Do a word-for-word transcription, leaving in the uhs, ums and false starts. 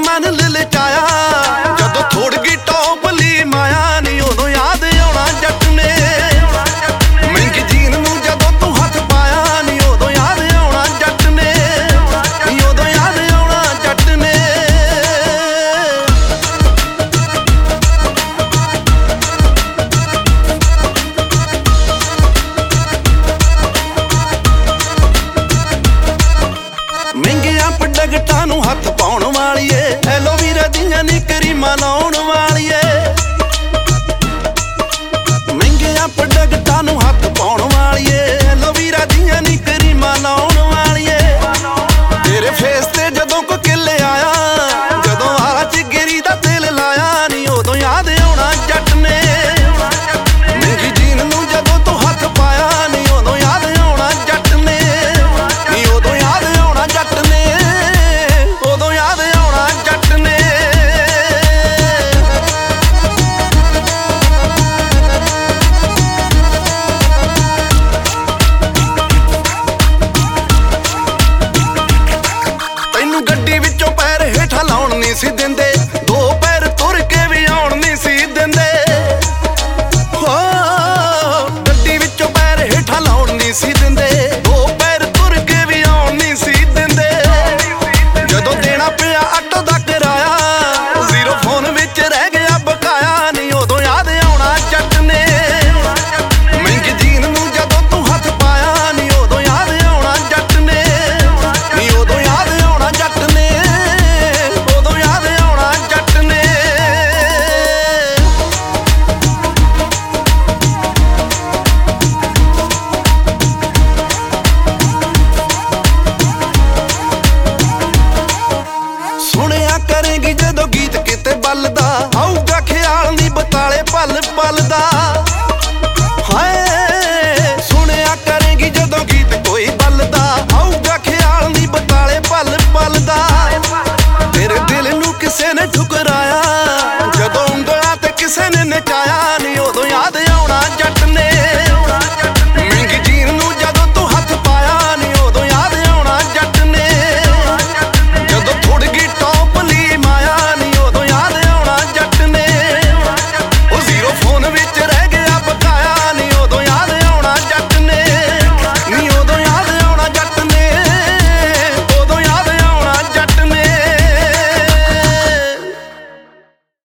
मन ललचाया जदों थोड़ गई टॉपली माया नी उदों याद आउणा जट ने महंगी जीन नूं जदों तू हथ पाया नी उदों याद आउणा जट ने नी उदों याद आउणा जट ने। महंगिया प्रोडक्टां नूं हथ पाउण वालीए एलोवीरा दियां नी क्रीमां लाउण वालीए महंगिया प्रोडक्टां नूं हथ पाउण वालीए एलोवीरा दियां नी क्रीमां लाउण वालीए तेरे फेस ते जदों कोई किले आया जदों आला च गिरी दा तेल लाया नी उदों याद आउणा जट ने महंगी जीन नूं जदों तू हथ पाया नी उदों याद आउणा जट ने नी उदों याद आउणा जट ने उदों याद आउणा जट ने। तैनूं गड्डी विचों पैर हेठां लाउण नहीं सी दिंदे दो पैर तुर के भी आउण नहीं सी दिंदे हो गड्डी विचों पैर हेठां लाउण नहीं सी दिंदे दो पैर तुर के भी आउण नहीं सी दिंदे जदों देना पिया आटो दा किराया जीरो फोन विच रह गया बकाया नी उदों याद आउणा जट ने महंगी जीन नूं जदों तू हथ पाया नी उदों याद आउणा जट ने नी उदों याद आउणा जट ने उदों याद आउणा जट ने। सुनिया करेंगी जदों गीत किते बलदा आऊगा ख्याल नी बताले पल पल दा